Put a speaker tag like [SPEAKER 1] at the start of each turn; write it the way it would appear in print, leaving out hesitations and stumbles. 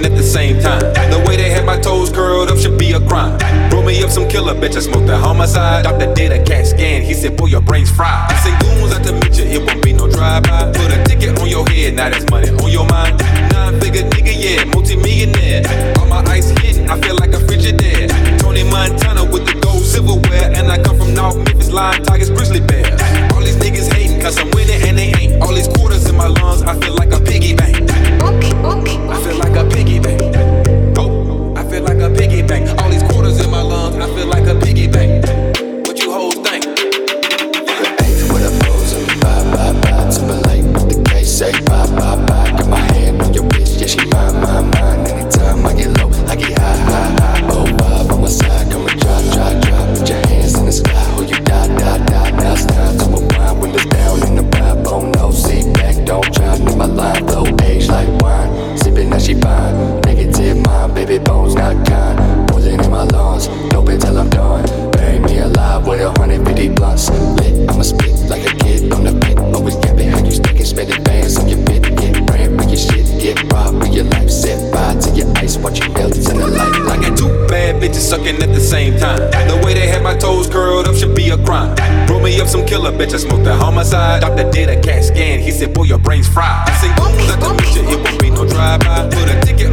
[SPEAKER 1] sucking at the same time. The way they had my toes curled up should be a crime. Roll me up some killer, bitch, I smoked the homicide. Doctor did a CAT scan, he said, boy, your brain's fried. I say goons out to meet you, it won't be no drive-by. Put a ticket on your head, now that's money on your mind. 9-figure nigga, yeah, multi-millionaire. All my ice hitting, I feel like a Frigidaire. Tony Montana with the gold silverware. And I come from North Memphis, Lion, Tigers, Grizzly Bears. All these niggas hating, cause I'm winning and they ain't. All these quarters in my lungs, I feel like a piggy bank. I feel like a piggy bank. Oh, I feel like a piggy bank. All these quarters in my lungs, I feel like a piggy bank. What you hoes think?
[SPEAKER 2] Hey, what up, hoes? Bye, bye, bye. Timberlake with the K, say bye, bye, bye. Got my hand on your bitch, yeah, she mine, mine, mine. Anytime I get low, I get high, high, high. Oh, vibe on my side, come and drop, drop, drop. Put your hands in the sky, oh, you die, die, die. Now it's time to unwind, windows down in the vibe. Oh, no, sit back, don't try, need my line, flow, age like wine. Sipping, now she fine. Negative mind, baby bones not kind. Poison in my lungs, dope until I'm done. Bury me alive with 150 blunts. Lit, I'ma spit like a kid on the pit. Always yapping how you stacking, spending bands on your bit. Get brand, bring your shit, get robbed, bring your life. Set fire to your ice, watch you melt in the light.
[SPEAKER 1] I got two bad bitches sucking at the same time. The way they had my toes curled up should be a crime. Roll me up some killer, bitch, I smoked the homicide. Doctor did a CAT scan, he said, boy, your brain's fried. I say goons out to meet you, it won't be no drive-by. Put a ticket